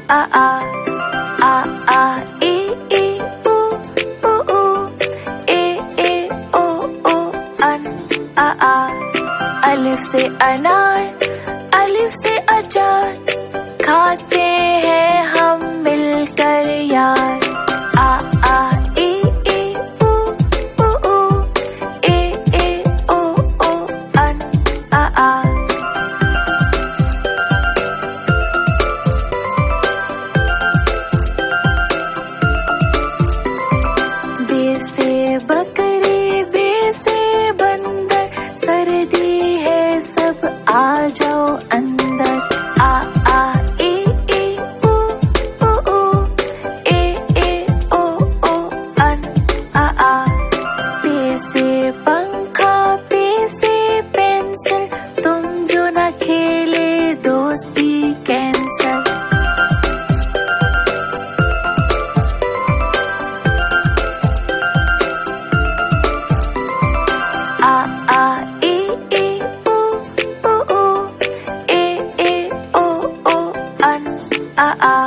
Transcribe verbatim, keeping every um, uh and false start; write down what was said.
आ आ आ आ ई ई उ उ उ ए ए ओ ओ अन आ आ। अलिफ से अनार, अलिफ से अचार, खाते हैं हम मिलकर यार। आ आ ई ई उ उ उ ए ए ओ ओ अन आ आ। बे से बकरी, बे से बंदर, सर्दी है सब आ जाओ अंदर। आ आ ई ई उ उ उ ए ए ओ ओ अन आ आ। पे से पंखा, पे से पेंसिल, तुम जो न खेले दोस्ती कैंसल। आ आ ई ई उ उ उ ए ए ओ ओ अन आ आ।